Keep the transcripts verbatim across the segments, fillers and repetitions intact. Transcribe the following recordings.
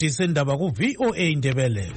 Disendaba ku V O A Ndebele.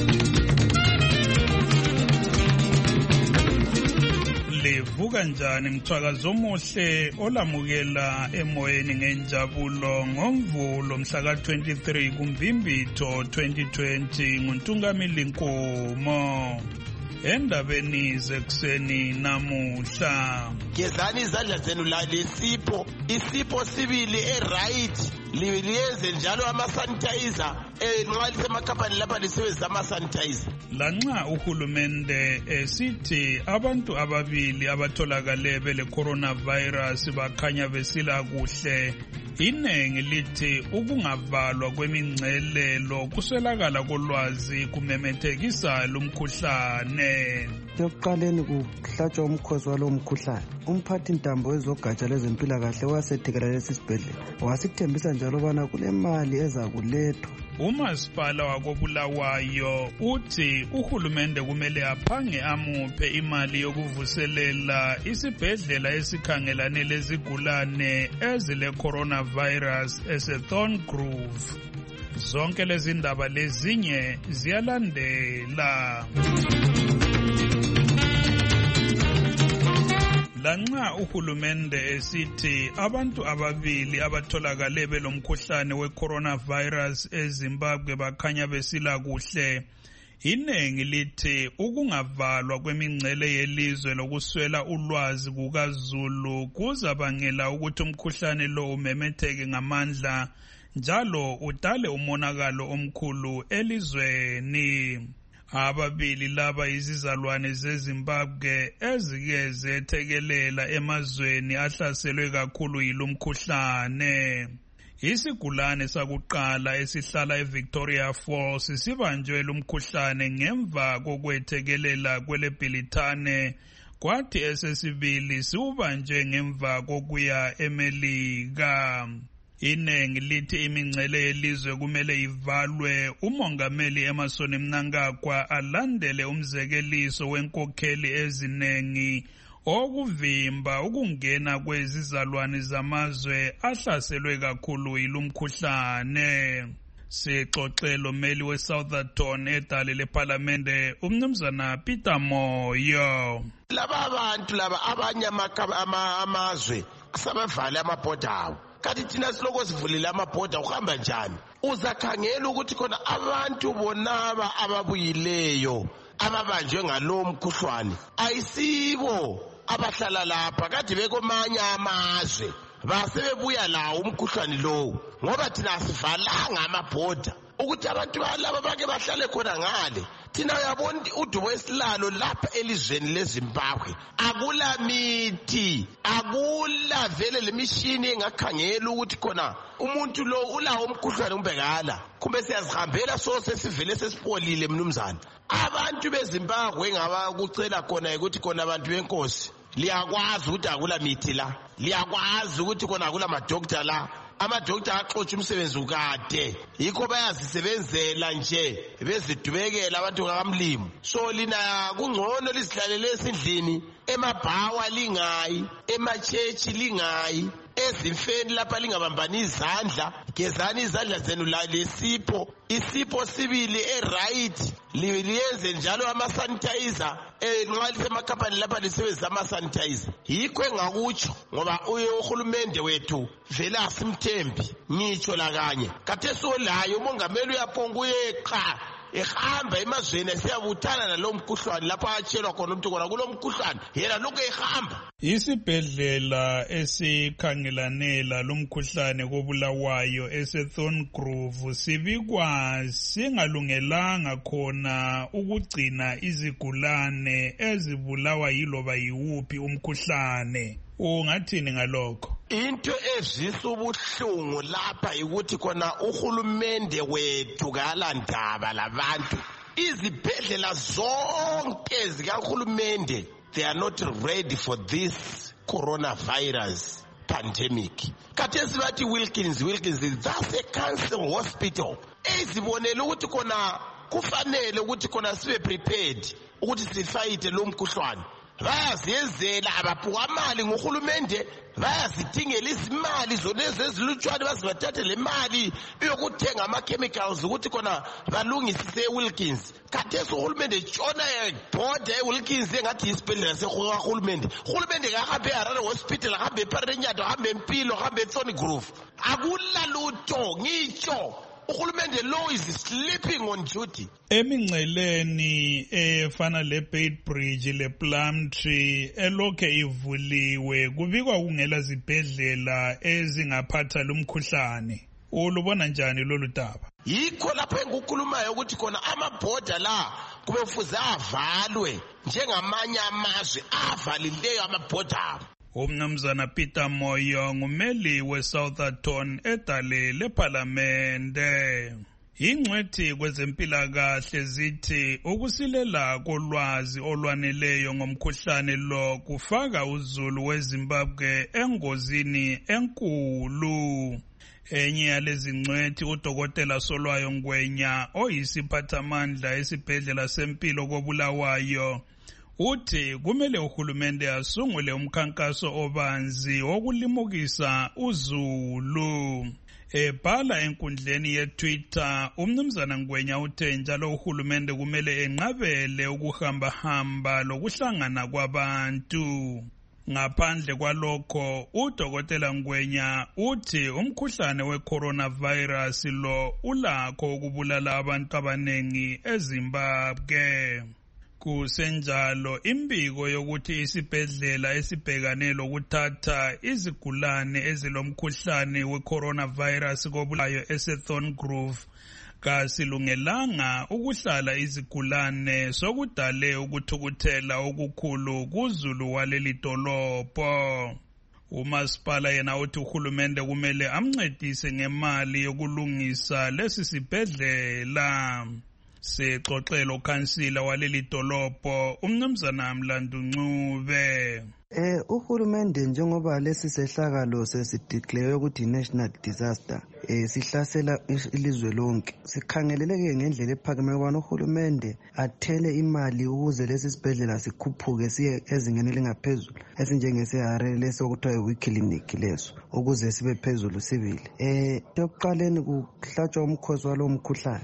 Livuka njani mthwakazo omuhle olamukela emoyeni ngenjabulo ngomvulo mhla ka twenty-three kuMvimbitho twenty twenty nguNtungamili Nkomo. Endabeni zekuseni namuhla, gezani izandla zenu la lesipho isipho sibili eright liyenze njalo ama sanitizer enxa lisemakhampani lapha lisebenzisa ama sanitizer. Lanxa uhulumende esithi abantu ababili abatholakale bele coronavirus bakhanya besila kuhle, inengi lithi ukungavalwa kwemingcelelo kuswelakala kolwazi kumemethekisa lumkhuhlane. Yokuqaleni kuhlatshwa umkhosi walo mkhuhlane, umphathi ntambo wezogatsha lezempilakahle wasethekela lesi sibhedlela wasithembisa njalo bana kulemali ezakulethwa. Umasipala wakobulawayo uthi uhulumende kumele aphange amuphe imali yokuvuselela isibhedlela esikhangelane lezigulane ezile coronavirus eseThorngrove. Zonke lezi ndaba lezinye ziyalandela. Lanxa uhulumende esithi abantu ababili abatholakale belomkhuhlane we-coronavirus eZimbabwe bakhanya besila kuhle, inengi lithi ukungavalwa kwemingcele yelizwe lokuswela ulwazi kukaZulu kuzabangela ukuthi umkhuhlane lo umemetheke ngamandla njalo udale umonakalo omkhulu elizweni. Ababili laba izizalwane zeZimbabwe ezike zethekelela emazweni ahlaselwe kakhulu yilumkhuhlane. Isigulane sakuqala esihlala eVictoria Falls sibanjwe lumkhuhlane ngemva kokwethekelela kweleBhilithane, kwathi esesibili siubanjwe ngemva kokuya eMelika. Inengi lithi imingcele yelizwe kumele ivalwe umongameli Emmerson Mnangagwa alandele umzekeliso wenkokheli ezinengi okuvimba ukungena kwezizalwane zamazwe ahlaselwe kakhulu yilumkhuhlane. Sixoxelo meli weSouthampton edale leParliamente umnumzana Peter Moyo. Laba abantu laba abanye amazwe sabavala amabhoda awo. Kanti thina siloko sivulile amabhoda uhamba njani? Uzakhangela ukuthi khona abantu bonaba ababuyileyo ababanjwe ngalo mkhuhlwane ayisibo abahlala lapha, kade bekomanye amazwe basebebuya lawo umkhuhlwane lowo, ngoba thina asivalanga amabhoda ukuthi abantu balaba bake bahlale khona ngale. Thina uyabona udubo esilalo lapha elizweni leZimbabwe akula mithi, akula vele lemishini engakhangela ukuthi khona umuntu lo ulawo umkhuhlane umbekala, kumbe siyazihambela so sesivele sesipolile. Mnumzana, abantu beZimbabwe ngabakucela khona ukuthi khona abantu benkosi liyakwazi ukuthi akula mithi la, liyakwazi ukuthi khona akula madokotela la, amadokotela axotsha umsebenzi ukade yikho bayazisebenzela nje bezidubekela abantu kaMlimu. So lina kungcono lisihlalele esindlini, emabhawa lingayi, emachechi lingayi, ezimfeni lapha lingabambani izandla. Gezani izandla zenu la lesipho isipho sibili eright liyenze njalo ama sanitizer enxa lisemakhampani lapha lisebenzisa ama sanitizer. Yikho engakutsho ngoba uhulumende wethu vele asimthembi ngitsho la kanye kade solayo umongameli uyaphonga uyeqa ehamba emazweni siyabuthana nalo mkhuhlwane lapha atshelwa khona umuntu khona kulo mkhuhlwane yena lokho ehamba. Isibhedlela esikhangelane lalomkhuhlane kobulawayo eseThorngrove sibikwa singalungelanga khona ukugcina izigulane ezibulawa yiloba yiwuphi umkhuhlane. Ungathini ngalokho? Into ezisa ubuhlungu lapha ukuthi khona uhulumende wethu kalandaba labantu. Izibhedlela zonke zikahulumende, they are not ready for this coronavirus pandemic. Kathesi bathi Wilkins Wilkins that's a cancer hospital. Ezibonela ukuthi khona kufanele ukuthi khona sibe prepared ukuthi sifayite lo mkhuhlwane. bayaziyenzela abaphukamali nguhulumende bayazidingela izimali zonezi ezilutshwane bazibathathe le mali yokuthenga ama-chemicals ukuthi khona balungisise e-Wilkins. Khathesi uhulumende tshona ebhoda e-Wilkins engathi yisibhedlela sekahulumende. Uhulumende kahambe eHarare Hospital, ahambe ePharenyato, ahambe eMpilo, ahambe eThorny Grove. Akulalutho ngitsho. Uhulumende law is sleeping on duty. Emingceleni efana le Beit Bridge le Plumtree elokhe ivuliwe kubikwa kungela zibhedlela ezingaphatha lumkhuhlane. Ulubona njani lolu daba? Yikho lapho engukhulumayo ukuthi khona amabhoda la kube kufuze avalwe njengamanye amazwe avalileyo amabhoda. Umnumzana Peter Moyo ngumeli we-Southampton edale lephalamende. Ingcwethi kwezempilakahle zithi ukusilela kolwazi olwaneleyo ngomkhuhlane lo kufaka uZulu weZimbabwe engozini enkulu. Enye yalezi ngcwethi udokotela Solwayo Ngwenya oyisiphathamandla esibhedlela sempilo koBulawayo uthi kumele uhulumende asungule umkhankaso obanzi wokulimukisa uZulu. Ebhala enkundleni ye-Twitter, umnumzana Ngwenya uthe njalo uhulumende kumele enqabele ukuhamba-hamba lokuhlangana kwabantu. Ngaphandle kwalokho, udokotela Ngwenya uthi umkhuhlane we-coronavirus lo ulakho ukubulala abantu abanengi eZimbabwe. Kusenjalo imbiko yokuthi isibhedlela esibhekane lokuthatha izigulane ezilomkhuhlane we-coronavirus koBulawayo eSethorn Grove kasilungelanga ukuhlala izigulane sokudale ukuthukuthela okukhulu kuZulu waleli dolobho. Umasipala yena uthi uhulumende kumele amncedise ngemali yokulungisa lesi sibhedlela. Sexoxela ukhansila waleli dolobho umnumzana Mlandu Ncube. Eh uhulumende njengoba lesi sehlakalo sesideclare ukuthi national disaster eh sihlasela ilizwe lonke sikhangeleleke ngendlela ephakeme ukubana uhulumende athele imali ukuze lesi sibhedlela sikhuphuke siye ezingeni lingaphezulu esinjengeseHarare lesokuthiwa yi-clinic leso ukuze sibe phezulu sibili. Eh yokuqaleni kuhlatshwa umkhosi walo mkhuhlane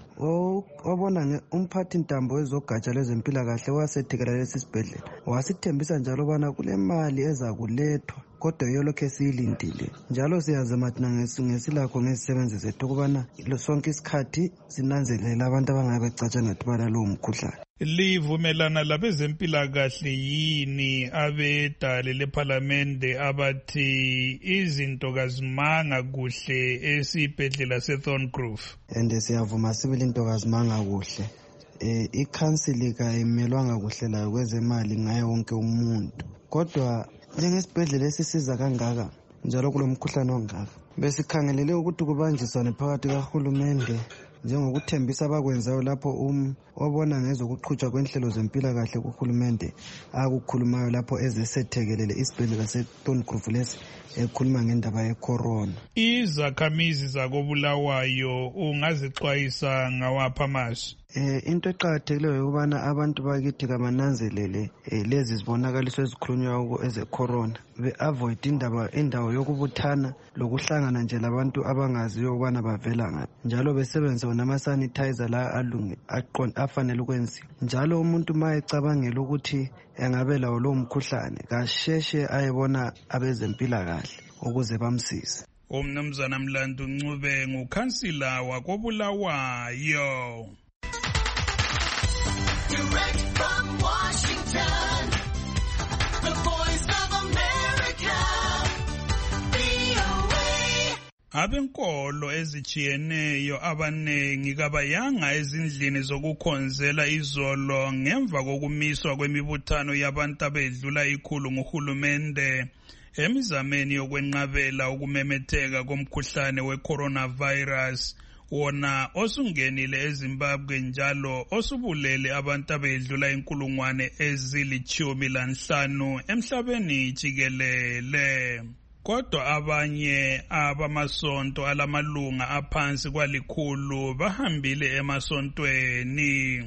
obona umphathi ntambo wezogatsha lwezempilakahle wasethekela lesi sibhedlela wasithembisa njalo bana kule mali ezakulethwa kodwa yolokhe siyilindile njalo siyazama thina ngesilakho ngesisebenzi zethu ukubana sonke isikhathi sinanzelela abantu abangabe becatshana thibala lo mkhuhlane. Livumelana labezempilakahle yini abedale lephalamende abathi izinto kazimanga kuhle esibhedlela seThorn Grove? Ende siyavuma sibili into kazimanga kuhle. Eh ikhansili kayimelwanga kuhle layo kwezemali ngaye wonke umuntu. Kodwa njengesibhedlela esisiza kangaka njalo kulomkhuhlane ongaka besikhangelele ukuthi kubanjiswane phakathi kahulumende njengokuthembisa abakwenzayo lapho um obona ngezokuqhutshwa kwenhlelo zempilakahle kuhulumende akukhulumayo lapho ezesethekelele isibhedlela seThorn Grove lesi ekhuluma ngendaba yecorona. Izakhamizi zakoBulawayo ungazixwayisa ngawapha amasu? Eh into eqhakathekileyo ukubana abantu bakithi kabananzelele eh, lezi zibonakaliso ezikhulunywa eze corona be avoid indaba indawo yokubuthana lokuhlangana nje labantu abangaziyo ukubana bavela ngaphi njalo besebenze nama sanitizer la alunge aqonda afanele ukwenziwa njalo umuntu mayecabangela ukuthi engabe lawo lo mkhuhlane kasheshe ayebona abezempilakahle ukuze bamsize. Umnumzana Mlandu Ncube ngukhansila wakoBulawayo. Direct from Washington, the Voice of America, V O A. Abenkolo ezijiyeneyo abanengi kabayanga ezindlini zokukhonzela izolo ngemva kokumiswa kwemibuthano yabantu abedlula ikhulu nguhulumende emizameni yokwenqabela ukumemetheka komkhuhlane we-coronavirus wona osungenile eZimbabwe njalo osubulele abantu abedlula inkulungwane ezilitshumi lanhlanu emhlabeni jikelele. Kodwa abanye abamasonto alamalunga aphansi kwalikhulu bahambile emasontweni.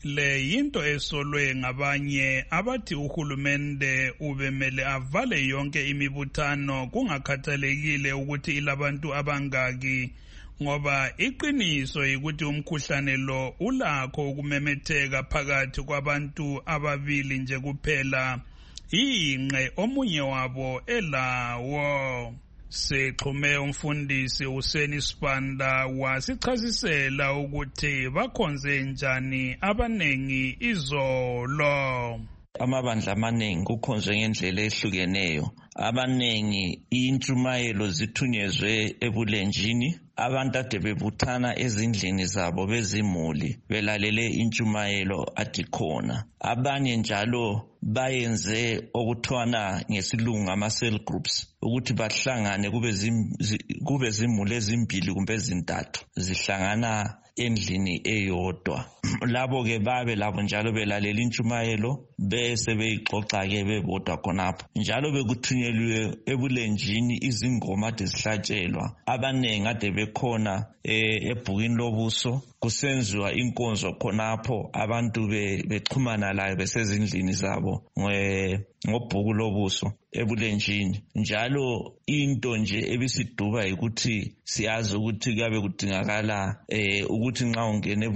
Le yinto esolwe ngabanye abathi uhulumende ubemele avale yonke imibuthano kungakhathalekile ukuthi ilabantu abangaki, ngoba iqiniso ukuthi umkhuhlane lo ulakho ukumemetheka phakathi kwabantu ababili nje kuphela, ingqe omunye wabo elawo. Sexhume umfundisi uSeni Sibanda wasichasisela ukuthi bakhonze njani abanengi izolo. Amabandla amaningi kukhonzwe ngendlela ehlukeneyo. Abanengi intshumayelo zithunyezwe ebulenjini. Abantu ade bebuthana ezindlini zabo bezimuli belalele intshumayelo adikhona. Abanye njalo bayenze okuthwana ngesilungu ama-cell groups ukuthi bahlangane kube zim, zi, kube zimuli ezimbili kumbe ezintathu zihlangana endlini eyodwa. Labo ke babe labo njalo belalela intshumayelo bese beyixoxa ke bebodwa khonapho. Njalo bekuthunyelwe ebulenjini izingoma ade zihlatshelwa. Abanengi ade bekhona ebhukini lobuso kusenziwa inkonzo khonapho, abantu bexhumana layo besezindlini zabo ngobhuku lobuso ebulenjini. Njalo into nje ebisiduba ukuthi siyazi ukuthi kuyabe kudingakala eh ukuthi nxa ungena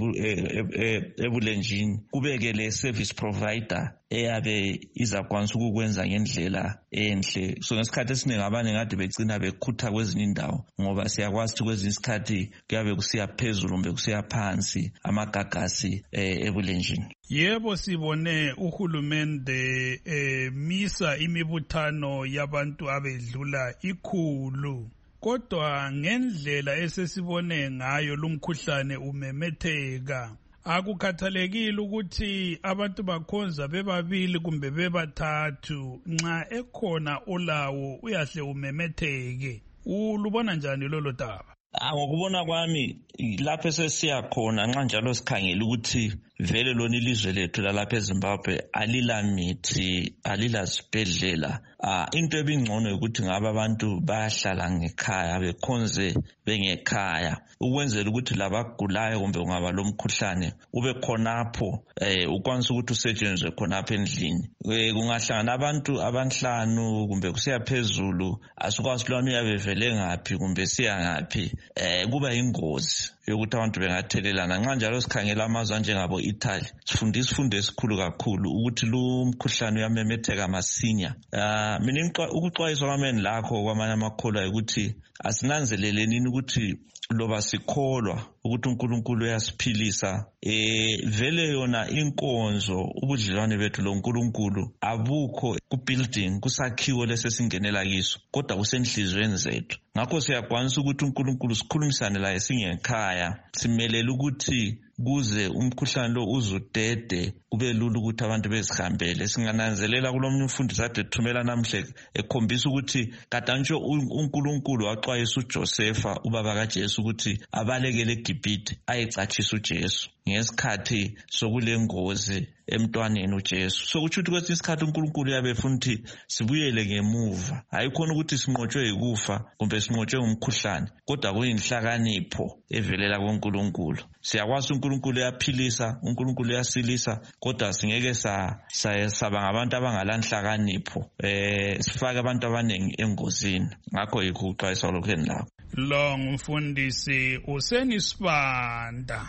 ebulenjini kubeke le service provider eyabe izakwanisa ukukwenza ngendlela enhle. So ngesikhathi esiningi abanye ngade becina bekhutha kwezinye indawo ngoba siyakwazi ukuthi kwezinye isikhathi kuyabe kusiya phezulu kumbe kusiya phansi amagagasi ebulenjini. Yebo, sibone uhulumende eh, misa imibuthano yabantu abedlula ikhulu, kodwa ngendlela esesibone ngayo lumkhuhlane umemetheka. Akukhathalekile ukuthi abantu bakhonza bebabili kumbe bebathathu, nxa ekhona olawo uyahle umemetheke. Ulubona njani lolo daba? Ngokubona kwami lapho sesiya khona nxa njalo sikhangela ukuthi vele lona ilizwe lethu lalapha eZimbabwe alila mithi, alila sibhedlela. Ah into ebingcono ukuthi ngaba abantu bayahlala ngekhaya bekhonze bengekhaya ukwenzela ukuthi labagulayo kumbe ungaba lomkhuhlane ube khonapho eh ukwanisa ukuthi usetshenzwe khonapho endlini. Kungahlangana abantu abanhlanu kumbe kusiya phezulu asikwazi lwana uyabevele ngaphi kumbe siya ngaphi eh kuba ingozi yokuthi abantu bengathelelana. Nxa njalo sikhangela amazwe njengabo Italy sifunda isifundo esikhulu kakhulu ukuthi lo mkhuhlane uyamemetheka masinya. Ah mina ukuxwayiswa kwameni lakho kwamanye amakholwa ukuthi asinanzeleleni ukuthi loba sikholwa ukuthi uNkulunkulu uyasiphilisa eh vele yona inkonzo ubudlelwane bethu lo uNkulunkulu abukho ku building kusakhiwo lesesingenela kiso kodwa kusenhlizweni zethu. Ngakho siyakwanisa ukuthi uNkulunkulu sikhulumisane laye singekhaya simelela ukuthi kuze umkhuhlane lo uzudede kube lula ukuthi abantu bezihambele. Singananzelela kulomunye umfundisi ade thumela namhle ekhombisa ukuthi kadantsho uNkulunkulu waxwayisa uJosepha ubaba kaJesu ukuthi abalekele eGibhithe ayecatshisa uJesu ngesikhathi sokulengozi emntwaneni uJesu. So kuthi kwesinye isikhathi uNkulunkulu uyabefuna ukuthi sibuyele ngemuva, hayikhona ukuthi sinqotshwe yikufa kumbe sinqotshwe ngumkhuhlane, kodwa kuyinhlakanipho evelela kuNkulunkulu. Siyakwazi uNkulunkulu uyaphilisa, uNkulunkulu uyasilisa, kodwa singeke sa saba ngabantu abangalanhlakanipho eh sifake abantu abanengi engozini. Ngakho yikho uxwayisa lokho enilakho. Lo ngumfundisi uSeni Sibanda.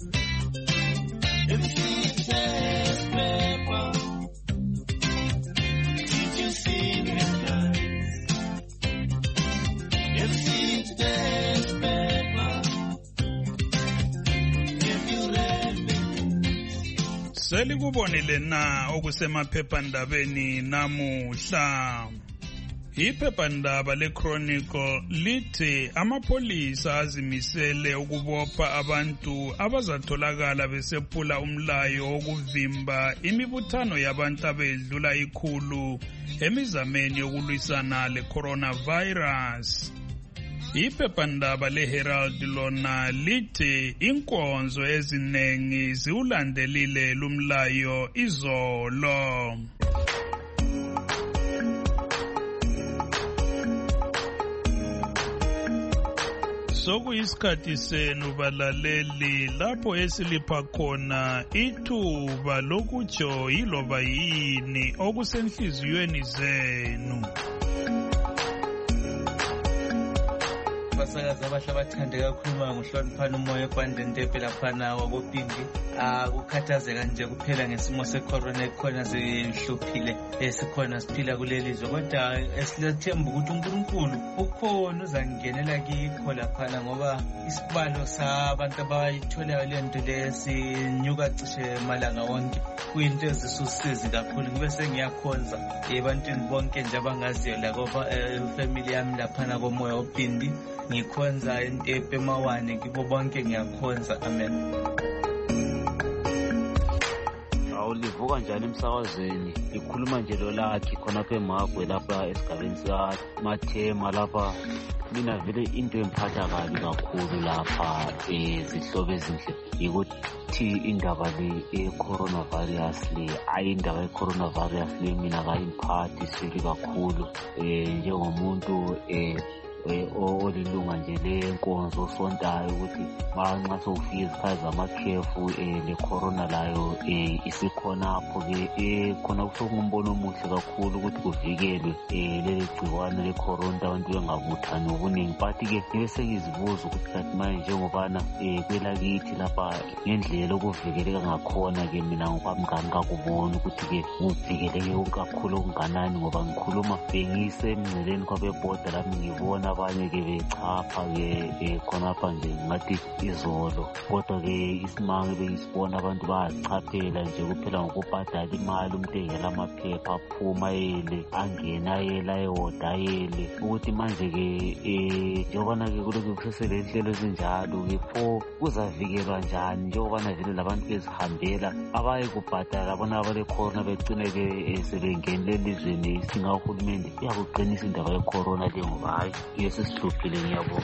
Selikubonile na okusemaphephandabeni namuhla? Iphephandaba leChronicle lithi amapholisa azimisele ukubopha abantu abazatholakala besephula umlayo wokuvimba imibuthano yabantu abedlula ikhulu emizameni yokulwisana le-coronavirus. Iphephandaba leHerald lona lithi inkonzo ezinengi ziwulandelile lumlayo izolo. sokuyisikhathi senu balaleli lapho esilipha khona ithuba lokutsho yiloba yini okusenhliziyweni zenu. Abasakazi abahle abathande kakhulu ngohloniphana umoya ebhandeni Ntepe laphana wakopindi. Ukukhathazeka nje kuphela ngesimo secorona ekhona sihluphile esikhona siphila kuleli zwe, kodwa esilethemba ukuthi uNkulunkulu ukhona uzangenela kikho laphana, ngoba isibalo sabantu abayitholayo le nto lesinyuka cishe malanga wonke. Kuyinto ezisusizi kakhulu. Ngibe sengiyakhonza ebantwini bonke nje abangaziyo la ngoba family yami laphana komoya opindi, ngikhonza eNtepe Mawane, kibo bonke ngiyakhonza. Amen. Livuka njani emsakazweni, likhuluma nje lo lakhi khonapha eMagwe lapha esigabeni sikaMathema lapha. Mina vele into emphatha kabi kakhulu lapha ezihlobo ezinhle yikuthi indaba le e-coronavirus le, ayi indaba ye-coronavirus le mina kayimphathi sili kakhulu njengomuntu olilunga nje lenkonzo osontayo, ukuthi manxa sokufika izikhathi zamakhefu le corona layo isikhonapho-ke khona kusokungumbono omuhle kakhulu ukuthi kuvikelwe leli gciwane le-corona, abantu bengabuthani obuningi. But-ke ngibe sengizibuza ukuthi kanti manje njengobana kwelakithi lapha ngendlela okuvikeleka ngakhona-ke mina ngokwami ngangikakuboni ukuthi-ke kuvikeleke kakhulu okunganani, ngoba ngikhuluma bengisemngceleni kwabebhoda lami ngibona abanye-ke bechapha-ke khonapha nje ngathi izolo, kodwa-ke isimanga bengisibona abantu bayazichaphela nje kuphela ngokubhadala imali, umuntu engela amaphepha aphuma yele angena yele ayewoda yele, ukuthi manje-ke njengobana-ke kulokhu kusesele inhlelo ezinjalo-ke pho kuzavikelwa njani njengobana vele labantu bezihambela abaye kubhadala bona abale corona begcine-ke sebengenile elizweni singahulumende iyakuqinisa indaba ye-corona le, ngoba hayi yesisihluphile. Ngiyabonga.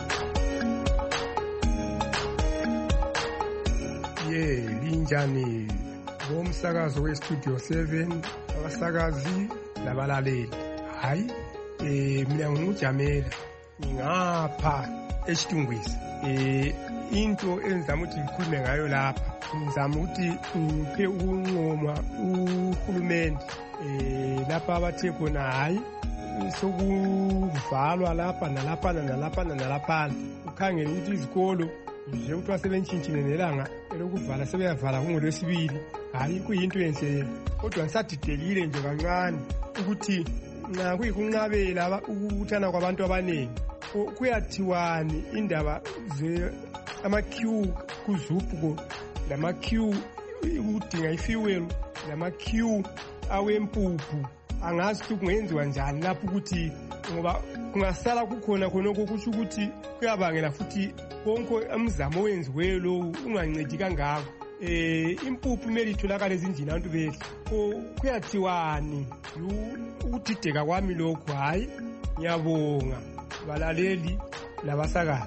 ye linjani bomsakazo we-Studio seven, abasakazi labalaleli. Hayi eh mina ngumujamela ngingapha eSitungwisa. eh into enzama ukuthi ngikhulume ngayo lapha, ngizama ukuthi ngiphe ukunqoma uhulumende eh lapha abathe khona hayi sokuvalwa lapha nalapha nalapha nalapha, ukhangela ukuthi izikolo nje ukuthi basebentshintshile nelanga elokuvala sebeyavala ngoLwesibili. Hayi kuyinto enhle, kodwa ngisadidekile nje kancane ukuthi nxa kuyikunqabela ukuthana kwabantu abaningi kuyathiwani indaba ze ama-queue kuzupho, lama-queue ukudinga ifuel, lama-queue awempuphu. Angazi ukuthi kungenziwa njani lapho, ukuthi ngoba kungasala kukhona khonoko kusho ukuthi kuyabangela futhi konke umzamo owenziweyo lo ungancedi kangako. Eh impuphu kumele itholakale ezindlini abantu bedle. Kuyathiwani ukudideka kwami lokho. Hayi ngiyabonga balaleli labasakazi.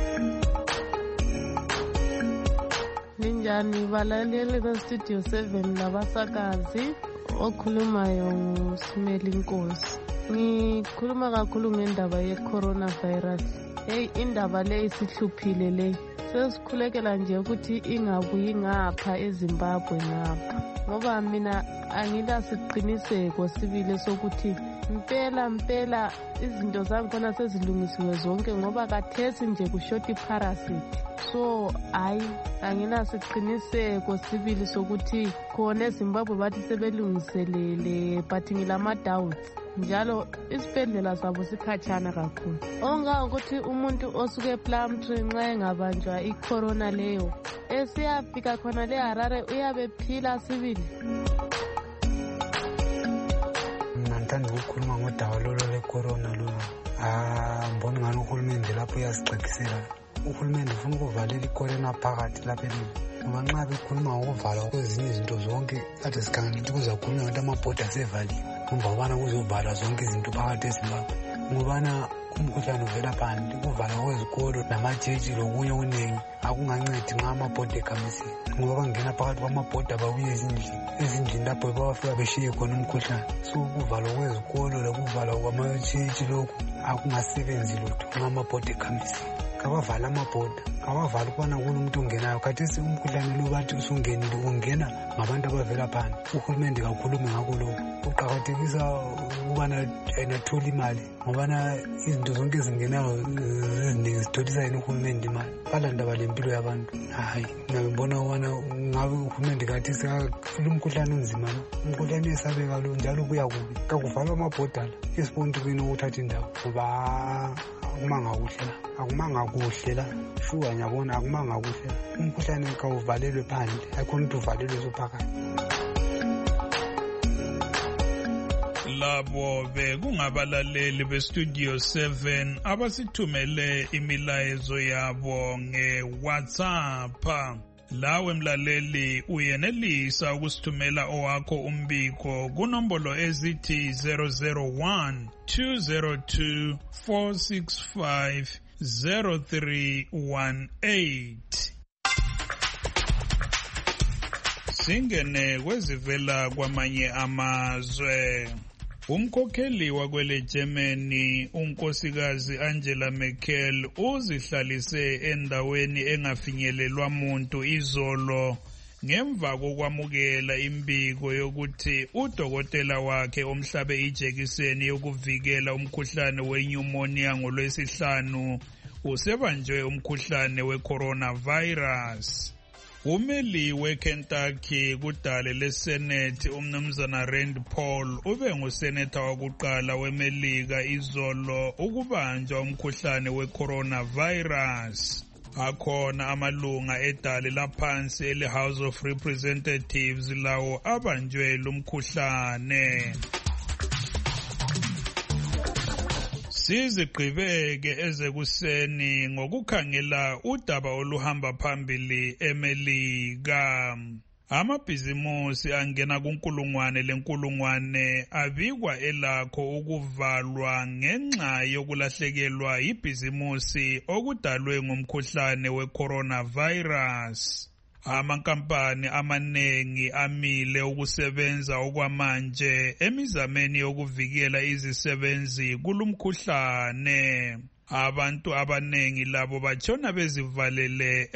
Ninjani balaleli be-Studio seven labasakazi, okhulumayo nguSimeli Nkosi. Ngikhuluma kakhulu ngendaba ye-coronavirus. Hey, indaba le isihluphile le. Sesikhulekela nje ukuthi ingabuyi ngapha eZimbabwe ngapha, ngoba mina angilasiqiniseko sibile sokuthi mpela mpela izinto zakhona sezilungisiwe zonke, ngoba kathesi nje kushoti parasite. So hayi angilasiqiniseko sibili sokuthi khona eZimbabwe bathi sebelungiselele, but ngilama-doubts. Njalo isibhedlela sabo sikhatshana kakhulu. Ongangokuthi umuntu osuke ePlumtree nxa engabanjwa i-corona leyo esiyafika khona le Harare uyabe phila sibili. Ngithanda ukukhuluma ngodaba lolo le-corona lolo. Ah, mbona ngani uhulumende lapho uyasixekisela. Uhulumende ufuna ukuvalela i-corona phakathi lapha elini. Ngoba nxa bekhuluma ngokuvalwa kwezinye izinto zonke kade sikhangela ukuthi kuzakhulunywa ukuthi amabhoda asevaliwe. Ngoba ubana kuzovalwa zonke izinto phakathi eZimbabwe. Ngobana umkhuhlane uvela phandle, ukuvalwa kwezikolo namajeji lokunye okuningi akungancedi nxa amabhoda ekhamisiwe. Ngoba bangena phakathi kwamabhoda babuye ezindlini ezindlini lapho bawafika beshiye khona umkhuhlane. So ukuvalwa kwezikolo lokuvalwa kwamajeji lokhu akungasebenzi lutho nxa amabhoda ekhamisiwe. kabavala amabhoda, kabavala ukubana kunomuntu ongenayo. Khathesi umkhuhlane lo bathi usungenile ungena ngabantu abavela phandle. Uhulumende kakhulume ngakho lokho, uqakathekisa ukubana enathola imali ngobana izinto zonke ezingenayo eziningi zitholisa yena uhulumende imali. Balandaba lempilo yabantu, hayi ngibona ukubana ngabe uhulumende khathesi lo mkhuhlane onzima lo, umkhuhlane esabeka lo njalo kuya kubi. Kakuvalwa amabhoda la esibonto kwini ukuthatha indawo ngoba akumanga kuhle la, akumanga kuhle la, shuwa ngiyabona akumanga kuhle la. Umkhuhlane kawuvalelwe phandle, ayikhona ukuthi uvalelwe sophakathi. Labo bekungabalaleli bestudio seven abasithumele imilayezo yabo nge-WhatsApp. Lawe mlaleli uyenelisa ukusithumela owakho umbiko kunombolo ezithi zero zero one two zero two four six five zero three one eight. Singene kwezivela kwamanye amazwe. Umkhokheli wakwele Germany unkosikazi Angela Merkel uzihlalise endaweni engafinyelelwa muntu izolo ngemva kokwamukela imbiko yokuthi udokotela wakhe omhlabe ijekiseni yokuvikela umkhuhlane wenyumonia ngolwesihlanu usebanjwe umkhuhlane we-coronavirus. Umeli we-Kentucky kudale leSenate umnumzana Rand Paul ube nguseneta wakuqala weMelika izolo ukubanjwa umkhuhlane we-coronavirus. Akhona amalunga edale laphansi ele-House of Representatives lawo abanjwe lumkhuhlane. Sizigqibeke ezekuseni ngokukhangela udaba oluhamba phambili eMelika. Amabhizimusi angena kunkulungwane lenkulungwane abikwa elakho ukuvalwa ngenxa yokulahlekelwa ibhizimusi okudalwe ngumkhuhlane we-coronavirus. Amankampani amanengi amile ukusebenza okwamanje emizameni yokuvikela izisebenzi kulumkhuhlane. Abantu abanengi labo batshona bezivalele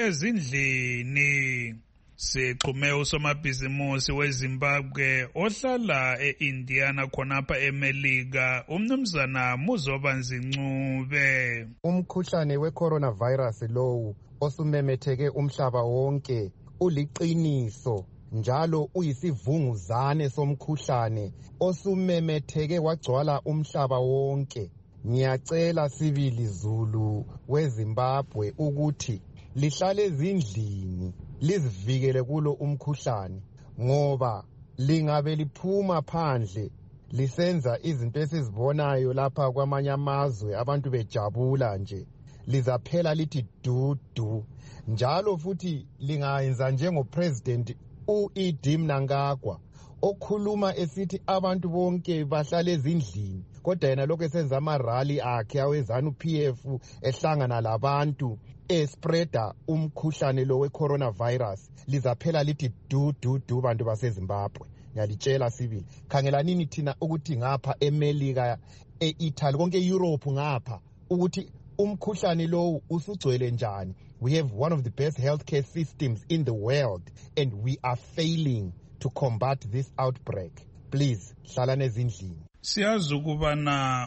ezindlini. Sixhume usomabhizimusi weZimbabwe ohlala e-Indiana khonapha eMelika umnumzana Muzoba Nzincube. Umkhuhlane we-coronavirus lowu osumemetheke umhlaba wonke uliqiniso njalo uyisivunguzane somkhuhlane osumemetheke wagcwala umhlaba wonke. Ngiyacela sibili Zulu weZimbabwe ukuthi lihlale ezindlini lizivikele kulo umkhuhlane, ngoba lingabe liphuma phandle lisenza izinto esizibonayo lapha kwamanye amazwe abantu bejabula nje, lizaphela lithi dudu. Njalo futhi lingayenza njengopresident u-Edi Mnangagwa okhuluma esithi abantu bonke bahlale ezindlini, kodwa yena lokho esenza amarali akhe awezanu P F ehlangana labantu espreada umkhuhlane lo we-coronavirus, lizaphela lithi du du du bantu baseZimbabwe. Ngiyalitshela sibili, khangelanini thina ukuthi ngapha eMelika, e-Italy, konke Europe ngapha ukuthi umkhuhlane lo usugcwele njani. We have one of the best healthcare systems in the world and we are failing to combat this outbreak. Please, hlalani ezindlini. Siyazi ukubana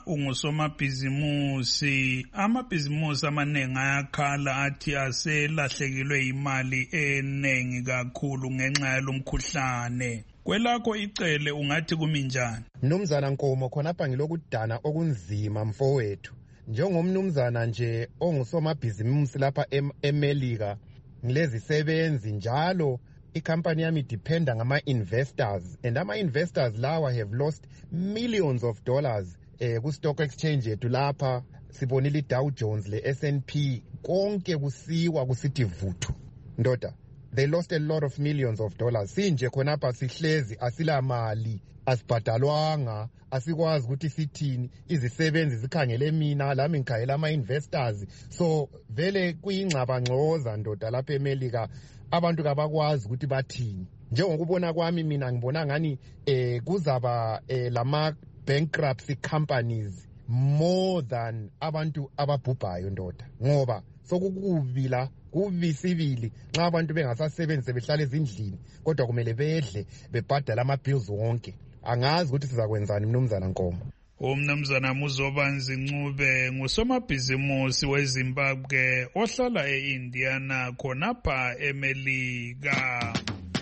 ungusomabhizimusi, amabhizimusi amanengi ayakhala athi aselahlekilwe imali enengi kakhulu ngenxa yalomkhuhlane. Kwelakho icele ungathi kuminjani? Mnumzana Nkomo, khonapha ngilokudana okunzima mfowethu. Njengomnumzana nje ongusomabhizimusi lapha eMelika, ngilezisebenzi njalo ikhampani yami dependa ngama-investors, and ama-investors lawa have lost millions of dollars eh, ku-stock exchange yethu lapha. Sibonile i-Dow Jones le-S and P konke kusiwa kusithi vuthu. Ndoda, they lost a lot of millions of dollars. Sinje khonapha sihlezi asila mali, asibhadalwanga, asikwazi ukuthi sithini, izisebenzi zikhangele mina lami ngikhangela ama-investors. So vele kuyingxabangxoza ndoda lapha eMelika, abantu kabakwazi ukuthi bathini. Njengokubona kwami mina ngibona ngani eh kuzaba eh, lama bankruptcy companies more than abantu ababhubhayo ndoda, ngoba sokukubila kubisibili nxa abantu bengasasebenzi behlala ezindlini kodwa kumele bedle bebhadala ama-bills wonke. Angazi ukuthi sizakwenzani mnumzana Nkomo. Umnumzana Muzobanzi Ncube ngusomabhizimusi weZimbabwe ohlala e-Indiana khonapha eMelika.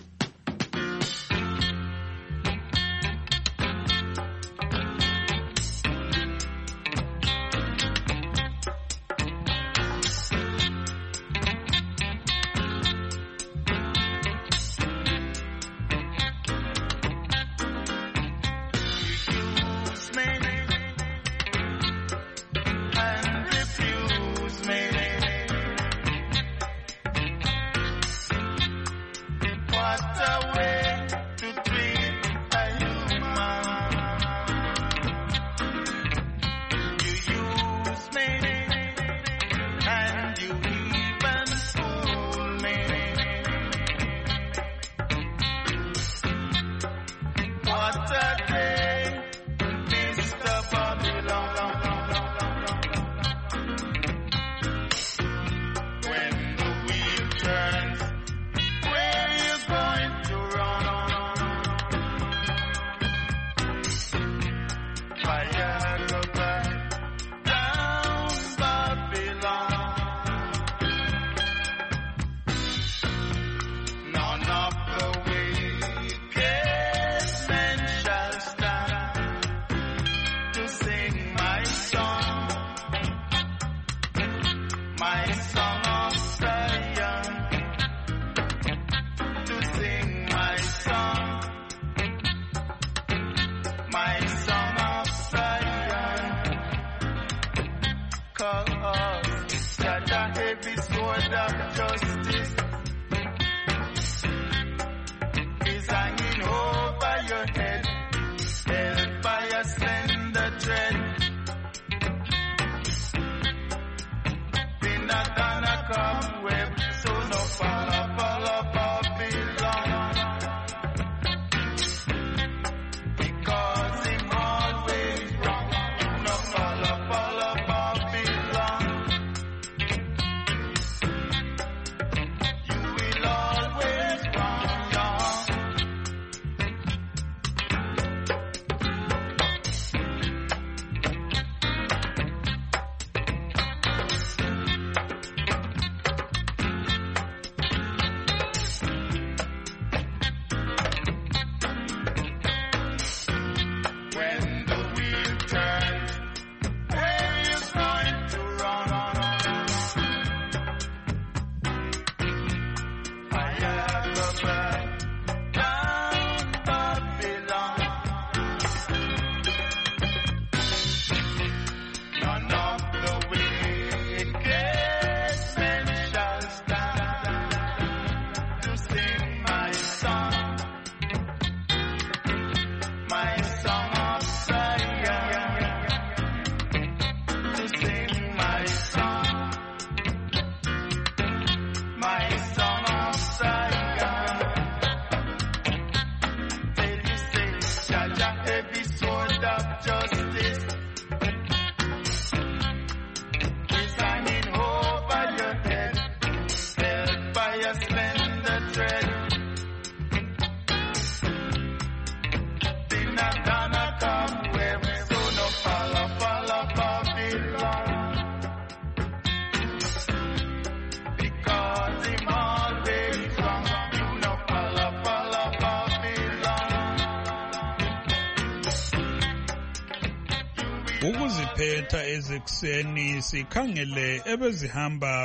Ukuziphetha ezekuseni sikhangele ebezihamba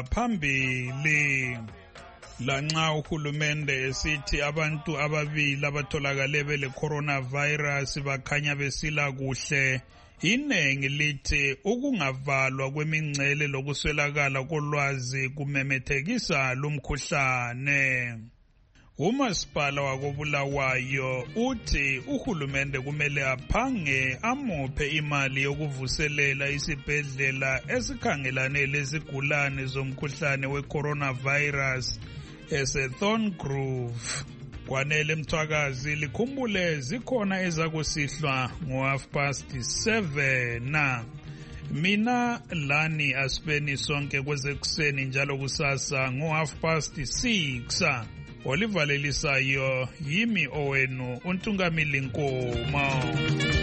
phambili. Lanxa uhulumende esithi abantu ababili abatholakale bele coronavirus bakhanya besila kuhle, inengi lithi ukungavalwa kwemingcele lokuswelakala kolwazi kumemethekisa lumkhuhlane. Umasipala wakobulawayo uthi uhulumende kumele aphange amuphe imali yokuvuselela isibhedlela esikhangelane lezigulane zomkhuhlane we-coronavirus ese-Thorngrove. Kwanele Mthwakazi likhumbule zikhona ezakusihlwa ngo half past seven. Mina lani asibeni sonke kwezekuseni njalo kusasa ngo half past six. Olivalelisayo yimi owenu uNtungamili Nkomo.